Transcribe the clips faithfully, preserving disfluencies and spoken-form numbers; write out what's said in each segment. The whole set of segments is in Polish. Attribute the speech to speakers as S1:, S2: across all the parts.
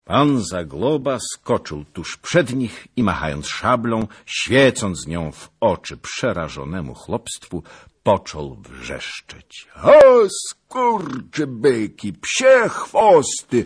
S1: Pan Zagloba skoczył tuż przed nich i machając szablą, świecąc nią w oczy przerażonemu chłopstwu, począł wrzeszczeć. O, skurczybyki, psie chwosty,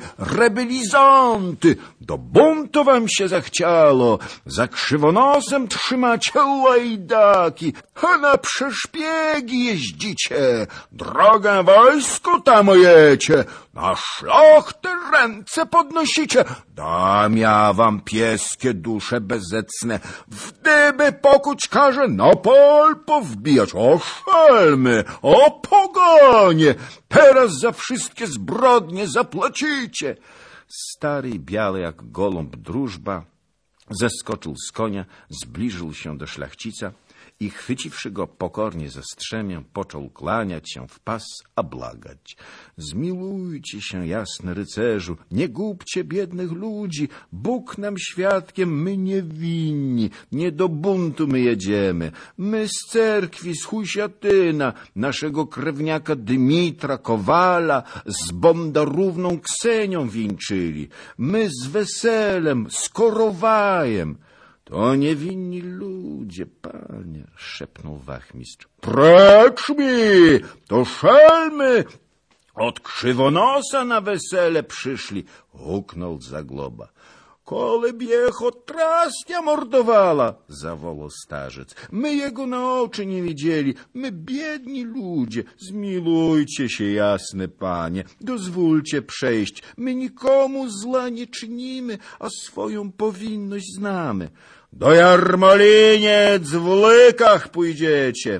S1: rebelizanty, do buntu wam się zachciało, za krzywonosem trzymacie łajdaki, a na przeszpiegi jeździcie, drogę wojsku tamujecie, na szlachtę ręce podnosicie. Dam ja wam pieskie dusze bezecne, w dyby pokuć każe, na pol powbijać. O szelmy, o pogonie, teraz za wszystkie zbrodnie zapłacicie. Stary, biały jak goląb Drużba zeskoczył z konia, zbliżył się do szlachcica i chwyciwszy go pokornie za strzemię, począł kłaniać się w pas, a błagać. Zmiłujcie się, jasny rycerzu, nie gubcie biednych ludzi, Bóg nam świadkiem, my nie winni, nie do buntu my jedziemy. My z cerkwi, z Husiatyna, naszego krewniaka Dymitra, Kowala, z Bondarówną Ksenią wieńczyli. My z weselem, z Korowajem. To niewinni ludzie, panie, szepnął wachmistrz. Precz mi, to szelmy, od krzywonosa na wesele przyszli, huknął Zagloba. Kole biech od trastnia mordowała, zawołał starzec. My jego na oczy nie widzieli, my biedni ludzie. Zmilujcie się, jasne panie, dozwólcie przejść. My nikomu zła nie czynimy, a swoją powinność znamy. Do Jarmoliniec w Lykach pójdziecie.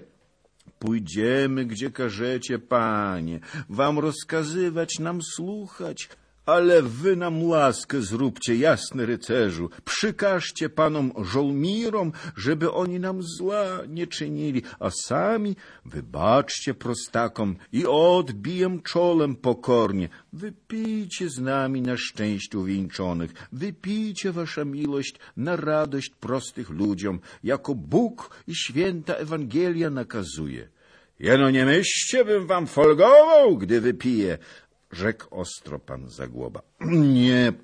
S1: Pójdziemy, gdzie każecie, panie, wam rozkazywać, nam słuchać. Ale wy nam łaskę zróbcie, jasny rycerzu, przykażcie panom żołnierom, żeby oni nam zła nie czynili, a sami wybaczcie prostakom i odbijem czołem pokornie. Wypijcie z nami na szczęściu wieńczonych, wypijcie wasza miłość na radość prostych ludziom, jako Bóg i święta Ewangelia nakazuje. Jeno nie myślcie, bym wam folgował, gdy wypiję, rzekł ostro pan Zagloba. Nie,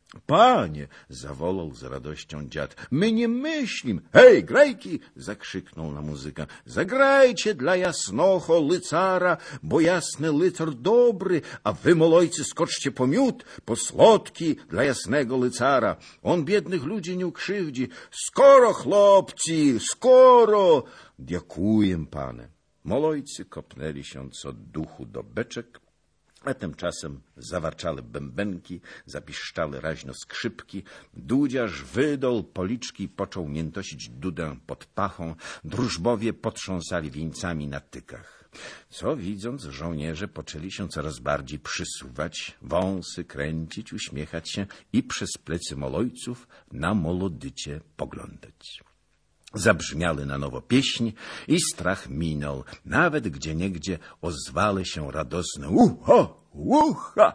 S1: panie, zawołał z radością dziad. My nie myślim. Hej, grajki, zakrzyknął na muzykę. Zagrajcie dla jasnocho lycara, bo jasny lycar dobry, a wy, molojcy, skoczcie po miód, po słodki dla jasnego lycara. On biednych ludzi nie ukrzywdzi. Skoro, chłopci, skoro. Dziękuję, pane. Molojcy kopnęli się co duchu do beczek, a tymczasem zawarczały bębenki, zapiszczały raźno skrzypki, dudziarz wydał policzki i począł miętosić dudę pod pachą, drużbowie potrząsali wieńcami na tykach. Co widząc, żołnierze poczęli się coraz bardziej przysuwać, wąsy kręcić, uśmiechać się i przez plecy molojców na molodycie poglądać. Zabrzmiały na nowo pieśni i strach minął. Nawet gdzieniegdzie ozwały się radosne uho, ucha.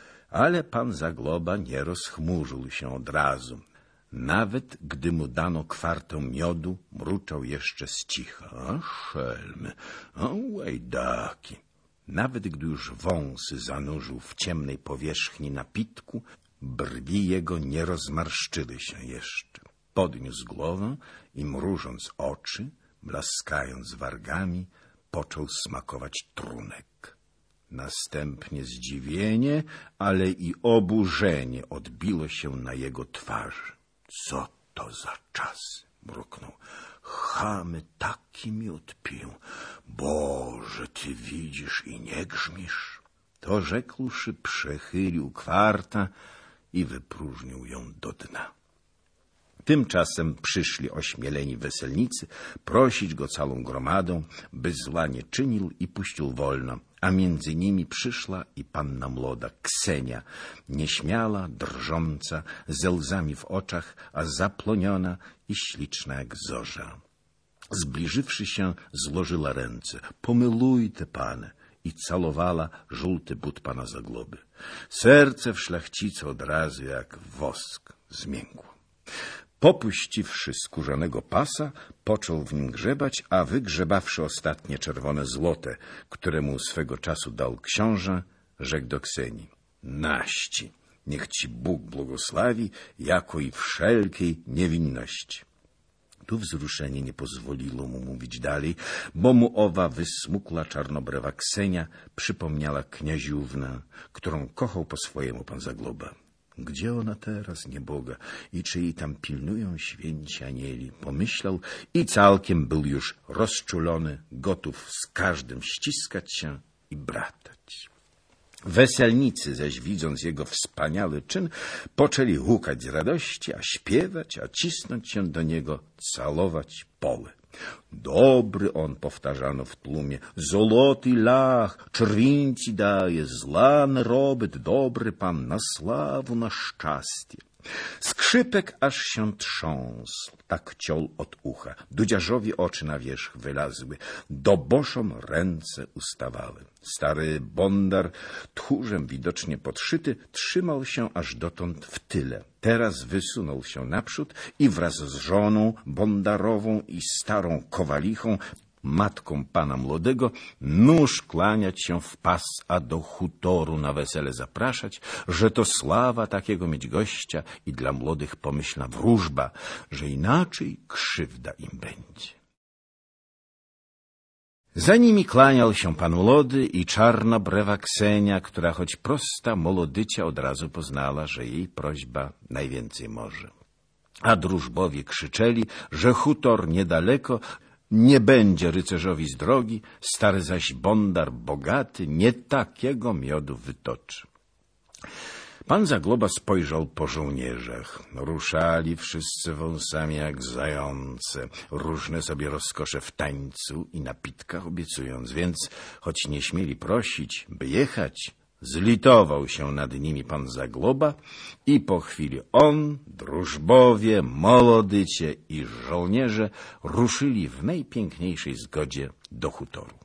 S1: Ale pan Zagloba nie rozchmurzył się od razu. Nawet gdy mu dano kwartę miodu, mruczał jeszcze z cicha. A szelmy, a łajdaki. Nawet gdy już wąsy zanurzył w ciemnej powierzchni napitku, brwi jego nie rozmarszczyły się jeszcze. Podniósł głowę i mrużąc oczy, blaskając wargami, począł smakować trunek. Następnie zdziwienie, ale i oburzenie odbiło się na jego twarzy. Co to za czas? Mruknął. Chamy taki miód piją. Boże, ty widzisz i nie grzmisz. To rzekłszy, przechylił kwartę i wypróżnił ją do dna. Tymczasem przyszli ośmieleni weselnicy prosić go całą gromadą, by zła nie czynił i puścił wolno, a między nimi przyszła i panna młoda Ksenia, nieśmiała, drżąca, ze łzami w oczach, a zaploniona i śliczna jak zorza. Zbliżywszy się, złożyła ręce. Pomylujte, pane, i całowała żółty but pana Zagloby. Serce w szlachcicu od razu jak wosk zmiękło. Popuściwszy skórzanego pasa, począł w nim grzebać, a wygrzebawszy ostatnie czerwone złote, które mu swego czasu dał książę, rzekł do Ksenii. Naści, Niech ci Bóg błogosławi, jako i wszelkiej niewinności. Tu wzruszenie nie pozwoliło mu mówić dalej, bo mu owa wysmukła czarnobrewa Ksenia przypomniała kniaziównę, którą kochał po swojemu pan Zagloba. Gdzie ona teraz, nieboga, i czy jej tam pilnują święci anieli, pomyślał i całkiem był już rozczulony, gotów z każdym ściskać się i bratać. Weselnicy zaś, widząc jego wspaniały czyn, poczęli hukać z radości, a śpiewać, a cisnąć się do niego, całować poły. Dobry on, powtarzano w tłumie, złoty lach, czerwińci daje, zła nie robić, dobry pan, na sławu, na szczęście. Skrzypek aż się trząsł, tak ciął od ucha, dudziarzowi oczy na wierzch wylazły, doboszom ręce ustawały. Stary bondar, tchórzem widocznie podszyty, trzymał się aż dotąd w tyle. Teraz wysunął się naprzód i wraz z żoną bondarową i starą kowalichą, matką pana młodego, nóż kłaniać się w pas, a do hutoru na wesele zapraszać, że to sława takiego mieć gościa i dla młodych pomyślna wróżba, że inaczej krzywda im będzie. Za nimi kłaniał się pan młody i czarnobrewa Ksenia, która choć prosta młodycia od razu poznała, że jej prośba najwięcej może. A drużbowie krzyczeli, że hutor niedaleko, nie będzie rycerzowi z drogi, stary zaś bondar bogaty nie takiego miodu wytoczy. Pan Zagloba spojrzał po żołnierzach. Ruszali wszyscy wąsami jak zające, różne sobie rozkosze w tańcu i napitkach obiecując, więc choć nie śmieli prosić, by jechać, zlitował się nad nimi pan Zagloba i po chwili on, drużbowie, młodycie i żołnierze ruszyli w najpiękniejszej zgodzie do hutoru.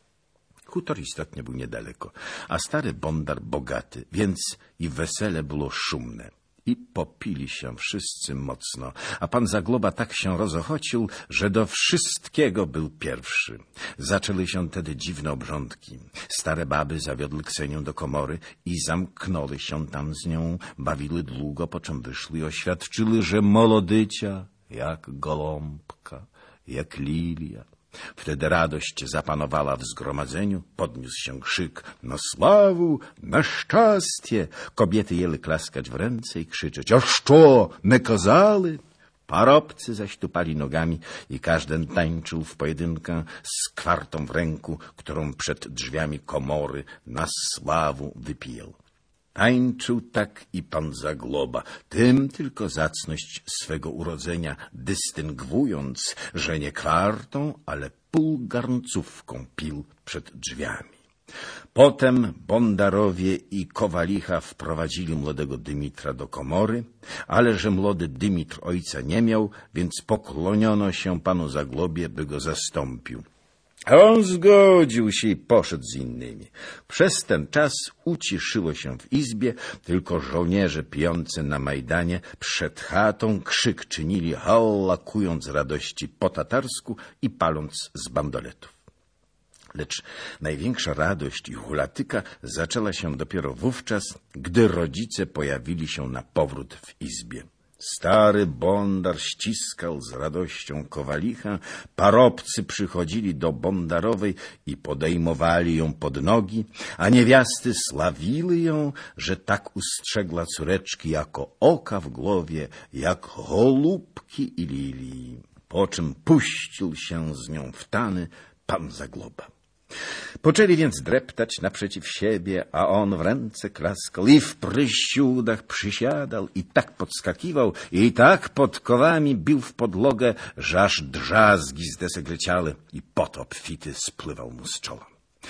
S1: Hutor istotnie był niedaleko, a stary bondar bogaty, więc i wesele było szumne. I popili się wszyscy mocno, a pan Zagloba tak się rozochocił, że do wszystkiego był pierwszy. Zaczęły się wtedy dziwne obrządki. Stare baby zawiodły Ksenię do komory i zamknęły się tam z nią, bawiły długo, po czym wyszły i oświadczyły, że młodycia jak goląbka, jak lilia. Wtedy radość zapanowała w zgromadzeniu, podniósł się krzyk na sławu, na szczęście. Kobiety jęły klaskać w ręce i krzyczeć, a co, nie kazali? Parobcy zaś tupali nogami i każdy tańczył w pojedynkę z kwartą w ręku, którą przed drzwiami komory na sławu wypijał. Tańczył tak i pan Zagloba, tym tylko zacność swego urodzenia dystyngując, że nie kwartą, ale półgarncówką pił przed drzwiami. Potem bondarowie i kowalicha wprowadzili młodego Dymitra do komory, ale że młody Dymitr ojca nie miał, więc pokloniono się panu Zaglobie, by go zastąpił. A on zgodził się i poszedł z innymi. Przez ten czas uciszyło się w izbie, tylko żołnierze pijący na Majdanie przed chatą krzyk czynili, hałakując z radości po tatarsku i paląc z bandoletów. Lecz największa radość i hulatyka zaczęła się dopiero wówczas, gdy rodzice pojawili się na powrót w izbie. Stary bondar ściskał z radością kowalichę, parobcy przychodzili do bondarowej i podejmowali ją pod nogi, a niewiasty sławiły ją, że tak ustrzegła córeczki jako oka w głowie, jak golubki i lilii. Po czym puścił się z nią w tany pan Zagloba. Poczęli więc dreptać naprzeciw siebie, a on w ręce klaskał i w prysiudach przysiadał i tak podskakiwał i tak podkowami bił w podlogę, że aż drzazgi z desek leciały i pot obfity spływał mu z czoła.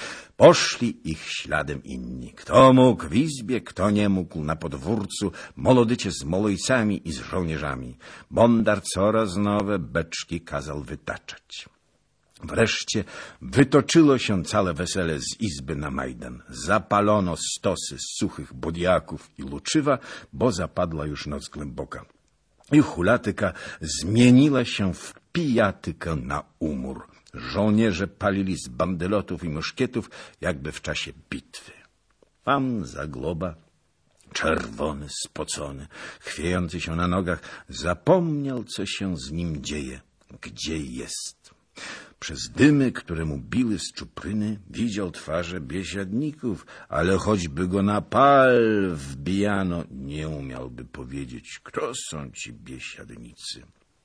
S1: Poszli ich śladem inni. Kto mógł w izbie, kto nie mógł na podwórcu, młodycie z molojcami i z żołnierzami. Bondar coraz nowe beczki kazał wytaczać. Wreszcie wytoczyło się całe wesele z izby na Majdan. Zapalono stosy suchych bodiaków i luczywa, bo zapadła już noc głęboka. I hulatyka zmieniła się w pijatykę na umór. Żołnierze palili z bandylotów i muszkietów, jakby w czasie bitwy. Pan Zagloba Czerwony, spocony, chwiejący się na nogach, zapomniał, co się z nim dzieje, gdzie jest. Przez dymy, które mu biły z czupryny, widział twarze biesiadników, ale choćby go na pal wbijano, nie umiałby powiedzieć, kto są ci biesiadnicy.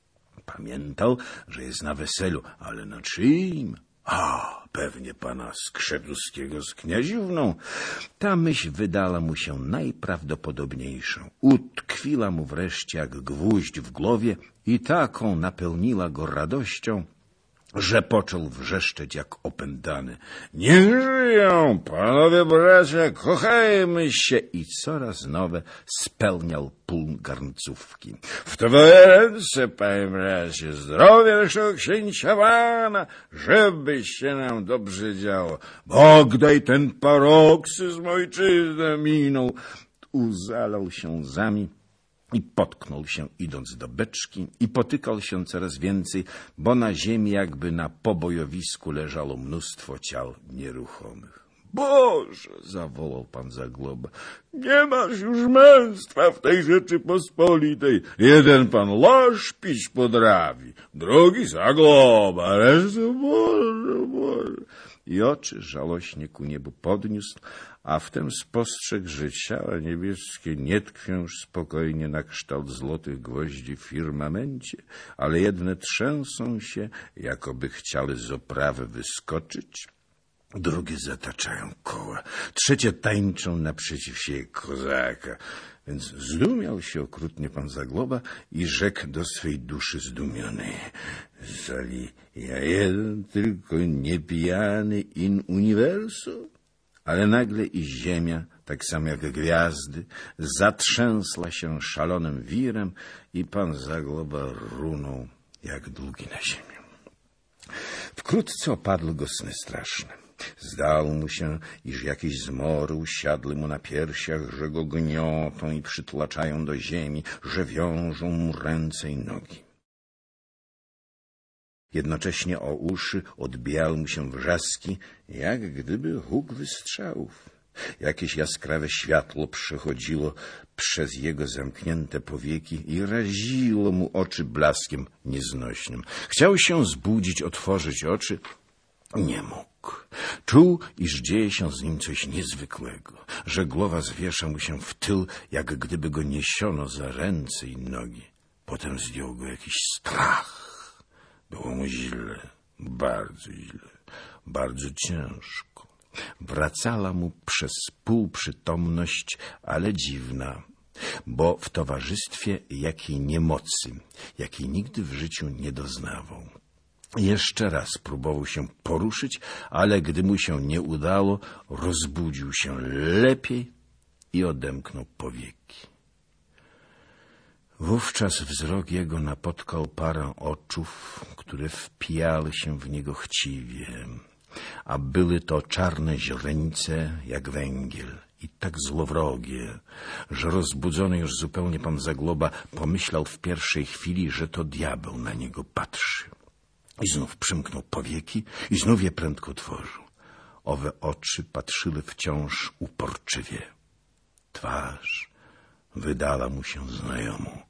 S1: Pamiętał, że jest na weselu, ale na czyim? A, pewnie pana Skrzydłowskiego z kniaziówną. Ta myśl wydała mu się najprawdopodobniejszą. Utkwiła mu wreszcie jak gwóźdź w głowie i taką napełniła go radością, że począł wrzeszczeć jak opętany. Niech żyją, panowie bracia, kochajmy się! I coraz nowe spełniał pół garncówki. W twoje ręce, panie bracie, zdrowie naszego księcia Wana, żeby się nam dobrze działo. Bóg daj ten paroksyzm ojczyznę minął. Uzalał się łzami i potknął się, idąc do beczki, i potykał się coraz więcej, bo na ziemi jakby na pobojowisku leżało mnóstwo ciał nieruchomych. Boże, zawołał pan Zagloba, nie masz już męstwa w tej Rzeczypospolitej. Jeden pan loż pić potrafi, drugi Zagloba, reszta Boże, Boże. I oczy żałośnie ku niebu podniósł, a wtem spostrzegł, że ciała niebieskie nie tkwią już spokojnie na kształt złotych gwoździ w firmamencie, ale jedne trzęsą się, jakoby chciały z oprawy wyskoczyć, drugie zataczają koła, trzecie tańczą naprzeciw siebie kozaka. Więc zdumiał się okrutnie pan Zagloba i rzekł do swej duszy zdumiony: zali ja jeden tylko niepijany in universo? Ale nagle i ziemia, tak samo jak gwiazdy, zatrzęsła się szalonym wirem i pan Zagloba runął jak długi na ziemię. Wkrótce opadły go sny straszne. Zdało mu się, iż jakieś zmory usiadły mu na piersiach, że go gniotą i przytłaczają do ziemi, że wiążą mu ręce i nogi. Jednocześnie o uszy odbijały mu się wrzaski, jak gdyby huk wystrzałów. Jakieś jaskrawe światło przechodziło przez jego zamknięte powieki i raziło mu oczy blaskiem nieznośnym. Chciał się zbudzić, otworzyć oczy. Nie mógł. Czuł, iż dzieje się z nim coś niezwykłego, że głowa zwiesza mu się w tył, jak gdyby go niesiono za ręce i nogi. Potem zdjął go jakiś strach. Było mu źle, bardzo źle, bardzo ciężko. Wracała mu przez półprzytomność, ale dziwna, bo w towarzystwie jakiej niemocy, jakiej nigdy w życiu nie doznawał. Jeszcze raz próbował się poruszyć, ale gdy mu się nie udało, rozbudził się lepiej i odemknął powieki. Wówczas wzrok jego napotkał parę oczów, które wpijały się w niego chciwie, a były to czarne źrenice jak węgiel i tak złowrogie, że rozbudzony już zupełnie pan Zagloba pomyślał w pierwszej chwili, że to diabeł na niego patrzy. I znów przymknął powieki i znów je prędko otworzył. Owe oczy patrzyły wciąż uporczywie. Twarz wydała mu się znajomą.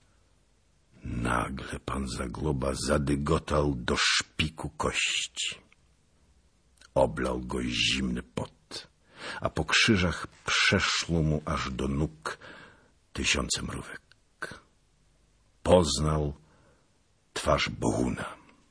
S1: Nagle pan Zagloba zadygotał do szpiku kości. Oblał go zimny pot, a po krzyżach przeszło mu aż do nóg tysiące mrówek. Poznał twarz Bohuna.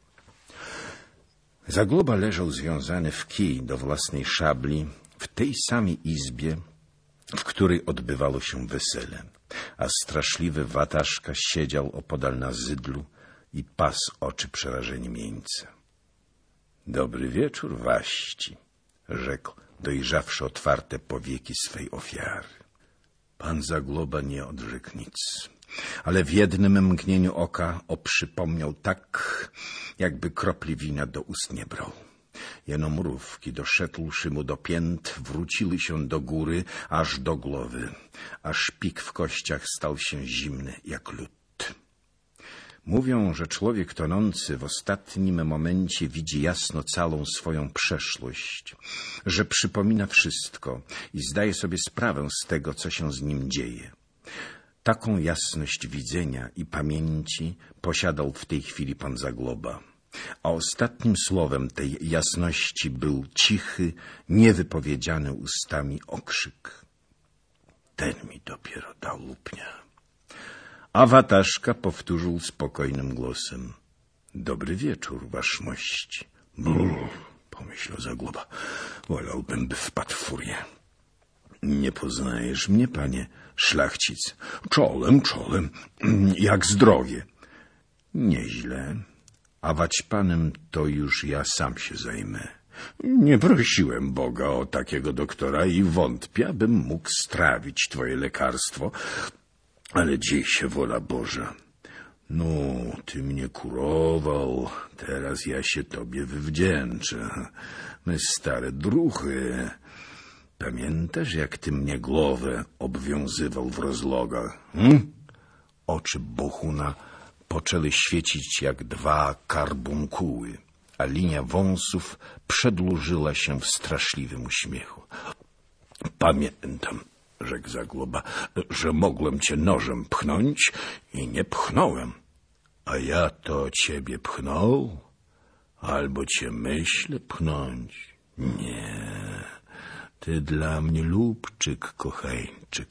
S1: Zagloba leżał związany w kij do własnej szabli w tej samej izbie, w której odbywało się wesele, a straszliwy wataszka siedział opodal na zydlu i pas oczy przerażeniem jeńca. Dobry wieczór, waści, rzekł, dojrzawszy otwarte powieki swej ofiary. Pan Zagloba nie odrzekł nic, ale w jednym mgnieniu oka oprzypomniał tak, jakby kropli wina do ust nie brał. Jeno mrówki, doszedłszy mu do pięt, wróciły się do góry, aż do głowy, a szpik w kościach stał się zimny jak lód. Mówią, że człowiek tonący w ostatnim momencie widzi jasno całą swoją przeszłość, że przypomina wszystko i zdaje sobie sprawę z tego, co się z nim dzieje. Taką jasność widzenia i pamięci posiadał w tej chwili pan Zagloba. A ostatnim słowem tej jasności był cichy, niewypowiedziany ustami okrzyk. Ten mi dopiero dał lupnia. A Wataszka powtórzył spokojnym głosem. Dobry wieczór, waszmość. Brr, pomyślał Zagloba. Wolałbym, by wpadł w furię. Nie poznajesz mnie, panie szlachcic? Czołem, czołem. Jak zdrowie? Nieźle. A waćpanem to już ja sam się zajmę. Nie prosiłem Boga o takiego doktora i wątpię, abym mógł strawić twoje lekarstwo, ale dziej się wola Boża. No, ty mnie kurował, teraz ja się tobie wywdzięczę. My stare druchy. Pamiętasz, jak ty mnie głowę obwiązywał w rozlogach? Hm? Oczy Bohuna poczęły świecić jak dwa karbunkuły, a linia wąsów przedłużyła się w straszliwym uśmiechu. Pamiętam, rzekł Zagloba, że mogłem cię nożem pchnąć i nie pchnąłem. A ja to ciebie pchnął? Albo cię myślę pchnąć? Nie, ty dla mnie lubczyk, kochańczyk.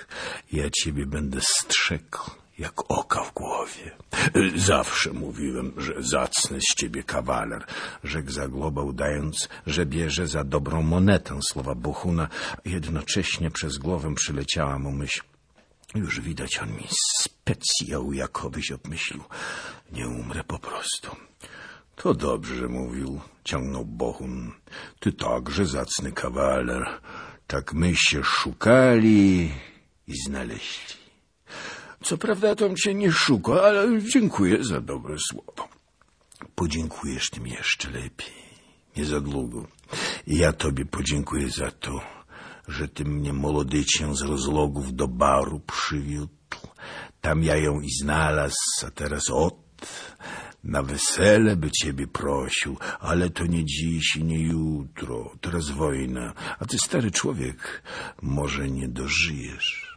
S1: Ja ciebie będę strzegł jak oka w głowie. Zawsze mówiłem, że zacny z ciebie kawaler, rzekł Zagloba, udając, że bierze za dobrą monetę słowa Bohuna. Jednocześnie przez głowę przyleciała mu myśl. Już widać, on mi specjał jakobyś obmyślił. Nie umrę po prostu. To dobrze mówił, ciągnął Bohun. Ty także zacny kawaler. Tak my się szukali i znaleźli. Co prawda tom cię nie szuka, ale dziękuję za dobre słowo. Podziękujesz tym jeszcze lepiej, nie za długo. I ja tobie podziękuję za to, że ty mnie młodycię z rozlogów do baru przywiódł. Tam ja ją i znalazł, a teraz ot, na wesele by ciebie prosił, ale to nie dziś i nie jutro, teraz wojna, a ty stary człowiek, może nie dożyjesz.